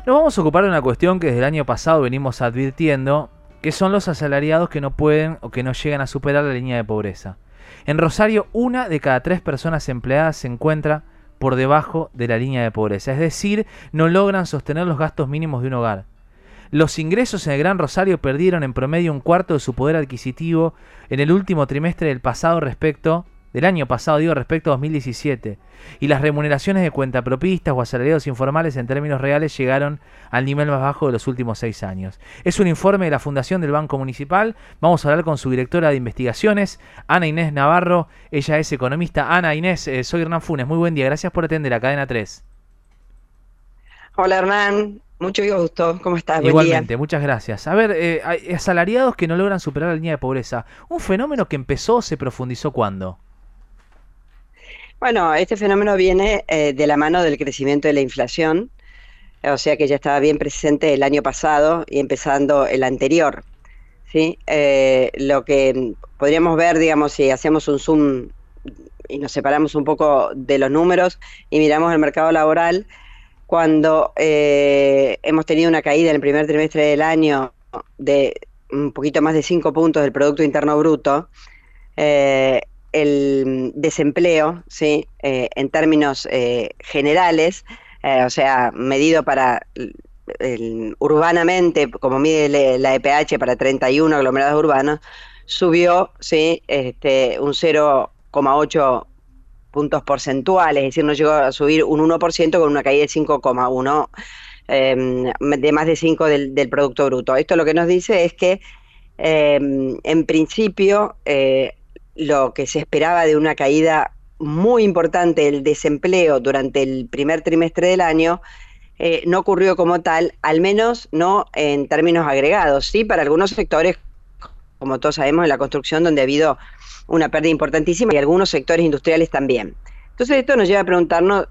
Nos vamos a ocupar de una cuestión que desde el año pasado venimos advirtiendo, que son los asalariados que no pueden o que no llegan a superar la línea de pobreza. En Rosario, 1 de cada 3 personas empleadas se encuentra por debajo de la línea de pobreza, es decir, no logran sostener los gastos mínimos de un hogar. Los ingresos en el Gran Rosario perdieron en promedio 1/4 de su poder adquisitivo en el último trimestre del año pasado, respecto a 2017. Y las remuneraciones de cuentapropistas o asalariados informales en términos reales llegaron al nivel más bajo de los últimos 6 años. Es un informe de la Fundación del Banco Municipal. Vamos a hablar con su directora de investigaciones, Ana Inés Navarro. Ella es economista. Ana Inés, soy Hernán Funes. Muy buen día. Gracias por atender a Cadena 3. Hola Hernán, mucho gusto, ¿cómo estás? Buen Igualmente, día. muchas gracias. A ver, hay asalariados que no logran superar la línea de pobreza. ¿Un fenómeno que empezó o se profundizó cuándo? Bueno, este fenómeno viene de la mano del crecimiento de la inflación, o sea que ya estaba bien presente el año pasado y empezando el anterior, ¿sí? Lo que podríamos ver, digamos, si hacemos un zoom y nos separamos un poco de los números y miramos el mercado laboral, cuando hemos tenido una caída en el primer trimestre del año de un poquito más de 5 puntos del Producto Interno Bruto. eh, el desempleo, ¿sí? En términos generales, o sea, medido urbanamente, como mide la EPH para 31 aglomerados urbanos, subió, ¿sí? Un 0,8 puntos porcentuales, es decir, no llegó a subir un 1% con una caída de 5,1, de más de 5 del Producto Bruto. Esto lo que nos dice es que en principio lo que se esperaba de una caída muy importante del desempleo durante el primer trimestre del año no ocurrió como tal, al menos no en términos agregados, sí para algunos sectores, como todos sabemos, en la construcción, donde ha habido una pérdida importantísima, y algunos sectores industriales también. Entonces esto nos lleva a preguntarnos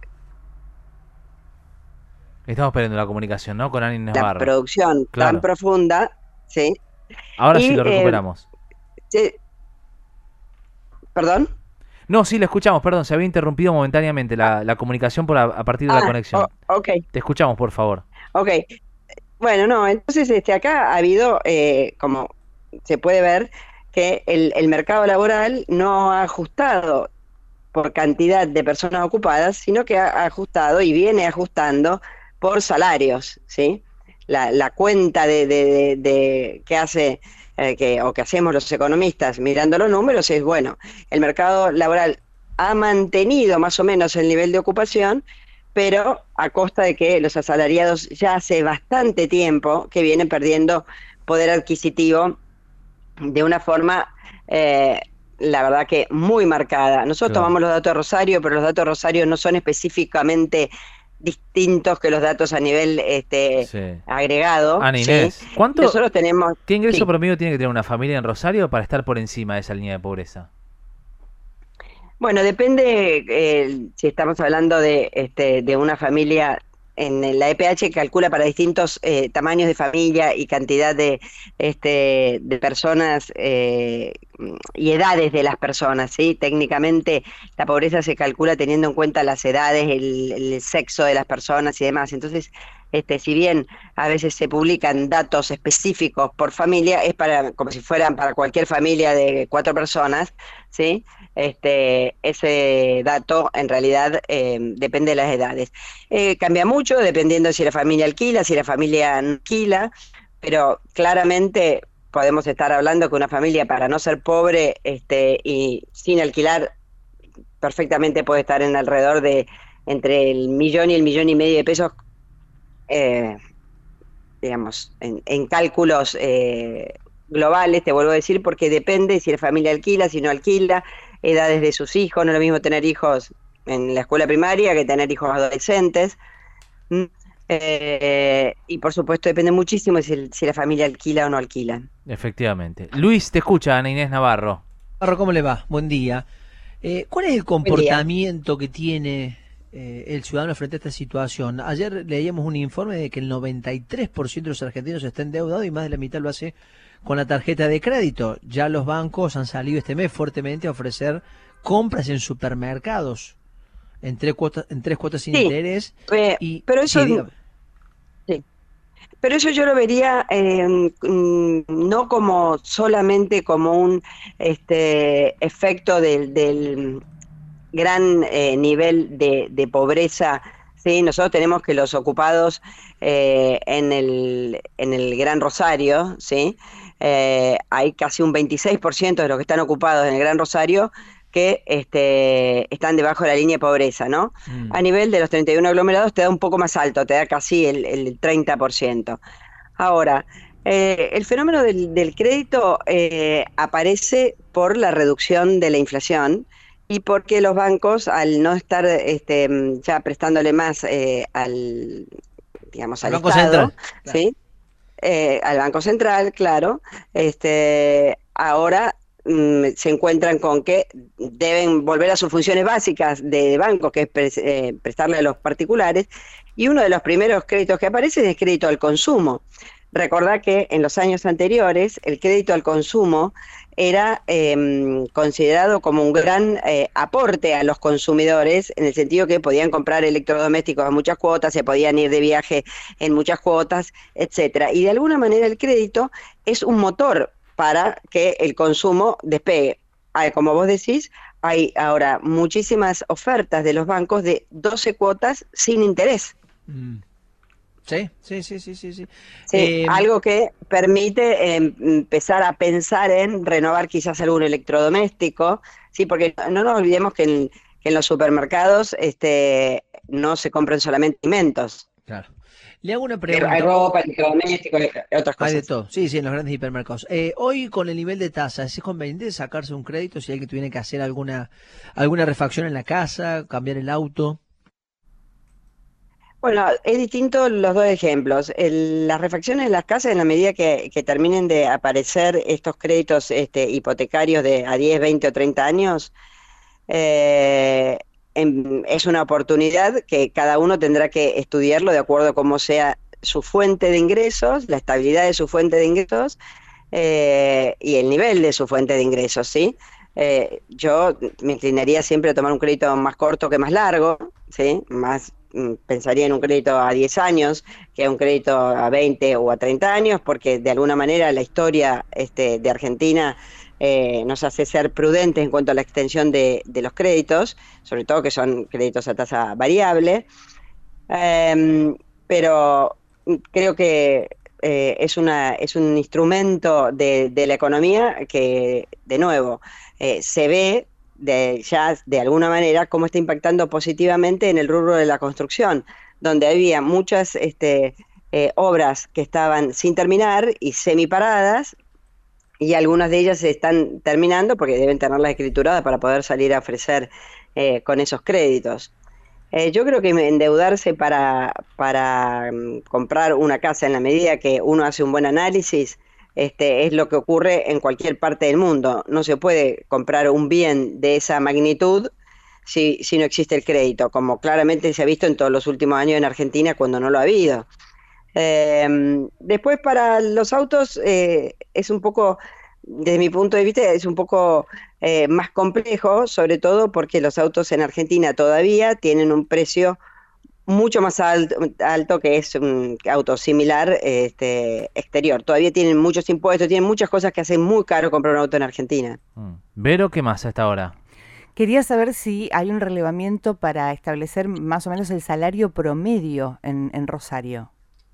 Estamos perdiendo la comunicación, ¿no? Con Ana Inés la Navarro. producción tan Claro. profunda, ¿sí? Ahora sí Y, lo recuperamos. se- ¿Perdón? No, sí, lo escuchamos, perdón, se había interrumpido momentáneamente la comunicación a partir de la conexión. Ok, Te escuchamos, por favor. ok. Bueno, no, entonces acá ha habido, como se puede ver, que el mercado laboral no ha ajustado por cantidad de personas ocupadas, sino que ha ajustado y viene ajustando por salarios, ¿sí? La cuenta que hace o que hacemos los economistas mirando los números es, bueno, el mercado laboral ha mantenido más o menos el nivel de ocupación, pero a costa de que los asalariados ya hace bastante tiempo que vienen perdiendo poder adquisitivo de una forma, la verdad que muy marcada. Nosotros Claro. tomamos los datos de Rosario, pero los datos de Rosario no son específicamente distintos que los datos a nivel Sí. agregado, Ana ¿sí? Inés, Nosotros tenemos, ¿qué ingreso sí. promedio tiene que tener una familia en Rosario para estar por encima de esa línea de pobreza? Bueno, depende si estamos hablando de una familia. En la EPH calcula para distintos tamaños de familia y cantidad de personas y edades de las personas, ¿sí? Técnicamente la pobreza se calcula teniendo en cuenta las edades, el sexo de las personas y demás. Entonces, si bien a veces se publican datos específicos por familia, es como si fueran para cualquier familia de 4 personas, ¿sí? Ese dato en realidad depende de las edades. Cambia mucho dependiendo si la familia alquila, si la familia no alquila, pero claramente podemos estar hablando que una familia, para no ser pobre y sin alquilar, perfectamente puede estar en alrededor de entre el millón y el millón y medio de pesos, eh, digamos, en cálculos globales, te vuelvo a decir, porque depende si la familia alquila, si no alquila, edades de sus hijos. No es lo mismo tener hijos en la escuela primaria que tener hijos adolescentes. ¿Mm? Y por supuesto depende muchísimo si la familia alquila o no alquila. Efectivamente. Luis, te escucha Ana Inés Navarro. Navarro, ¿cómo le va? Buen día. ¿Cuál es el Buen día. comportamiento que tiene el ciudadano frente a esta situación? Ayer leíamos un informe de que el 93% de los argentinos está endeudado y más de la mitad lo hace con la tarjeta de crédito. Ya los bancos han salido este mes fuertemente a ofrecer compras en supermercados en tres cuotas sin Sí, interés. Y pero eso sí, dígame. sí. Pero eso yo lo vería no como solamente como un efecto del gran nivel de pobreza. Sí, nosotros tenemos que los ocupados en el Gran Rosario, ¿sí? Hay casi un 26% de los que están ocupados en el Gran Rosario que están debajo de la línea de pobreza, ¿no? Mm. A nivel de los 31 aglomerados te da un poco más alto, te da casi el 30%. Ahora, el fenómeno del crédito aparece por la reducción de la inflación y porque los bancos, al no estar ya prestándole más digamos, El al Banco Central. Estado, Claro. ¿sí? Al Banco Central, claro, ahora se encuentran con que deben volver a sus funciones básicas de banco, que es prestarle a los particulares, y uno de los primeros créditos que aparece es el crédito al consumo. Recordá que en los años anteriores el crédito al consumo era considerado como un gran aporte a los consumidores, en el sentido que podían comprar electrodomésticos a muchas cuotas, se podían ir de viaje en muchas cuotas, etcétera. Y de alguna manera el crédito es un motor para que el consumo despegue. Como vos decís, hay ahora muchísimas ofertas de los bancos de 12 cuotas sin interés. Mm. Sí, sí, sí, sí, sí, sí. Sí, algo que permite empezar a pensar en renovar quizás algún electrodoméstico, sí, porque no nos olvidemos que en los supermercados no se compran solamente alimentos, Claro. Le hago una que hay pregunta. ropa, electrodomésticos, otras Hay de cosas. todo. Sí, sí, en los grandes hipermercados. Hoy con el nivel de tasas, ¿es conveniente sacarse un crédito si alguien tiene que hacer alguna refacción en la casa, cambiar el auto? Bueno, es distinto los dos ejemplos. Las refacciones en las casas, en la medida que terminen de aparecer estos créditos hipotecarios de a 10, 20 o 30 años, eh, es una oportunidad que cada uno tendrá que estudiarlo de acuerdo a cómo sea su fuente de ingresos, la estabilidad de su fuente de ingresos y el nivel de su fuente de ingresos, ¿sí? Yo me inclinaría siempre a tomar un crédito más corto que más largo, ¿sí? Pensaría en un crédito a 10 años que un crédito a 20 o a 30 años, porque de alguna manera la historia de Argentina nos hace ser prudentes en cuanto a la extensión de los créditos, sobre todo que son créditos a tasa variable. Pero creo que es un instrumento de la economía que, de nuevo, se ve ya de alguna manera cómo está impactando positivamente en el rubro de la construcción, donde había muchas obras que estaban sin terminar y semiparadas, y algunas de ellas se están terminando porque deben tenerlas escrituradas para poder salir a ofrecer con esos créditos. Yo creo que endeudarse para comprar una casa en la medida que uno hace un buen análisis, es lo que ocurre en cualquier parte del mundo. No se puede comprar un bien de esa magnitud si no existe el crédito, como claramente se ha visto en todos los últimos años en Argentina cuando no lo ha habido. Después para los autos es un poco, desde mi punto de vista, es un poco más complejo, sobre todo porque los autos en Argentina todavía tienen un precio mucho más alto que es un auto similar exterior. Todavía tienen muchos impuestos, tienen muchas cosas que hacen muy caro comprar un auto en Argentina. Vero, ¿qué más a esta hora? Quería saber si hay un relevamiento para establecer más o menos el salario promedio en Rosario.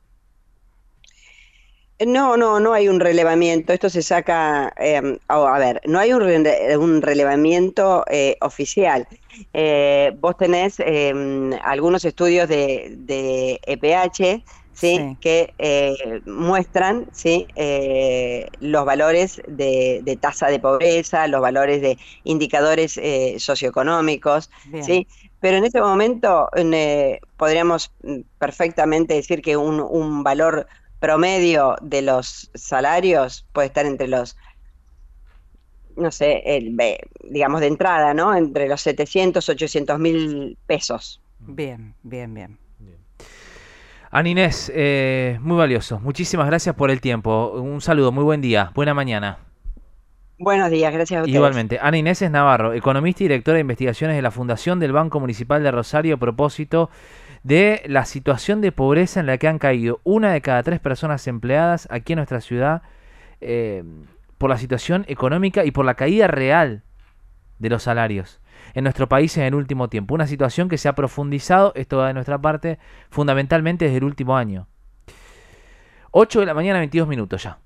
No hay un relevamiento. Esto se saca, a ver, no hay un relevamiento oficial. Vos tenés algunos estudios de EPH, ¿sí? Sí, Que muestran, ¿sí? Los valores de tasa de pobreza, los valores de indicadores socioeconómicos, bien. ¿sí? Pero en este momento podríamos perfectamente decir que un valor promedio de los salarios puede estar entre los, no sé, digamos de entrada, ¿no? Entre los 700, 800 mil pesos. Bien, bien, bien. Ana Inés, muy valioso. Muchísimas gracias por el tiempo. Un saludo, muy buen día, buena mañana. Buenos días, gracias a ustedes. Igualmente, Ana Inés es Navarro, economista y directora de investigaciones de la Fundación del Banco Municipal de Rosario, a propósito de la situación de pobreza en la que han caído 1 de cada 3 personas empleadas aquí en nuestra ciudad por la situación económica y por la caída real de los salarios en nuestro país en el último tiempo. Una situación que se ha profundizado, esto va de nuestra parte, fundamentalmente desde el último año. 8 de la mañana, 22 minutos ya.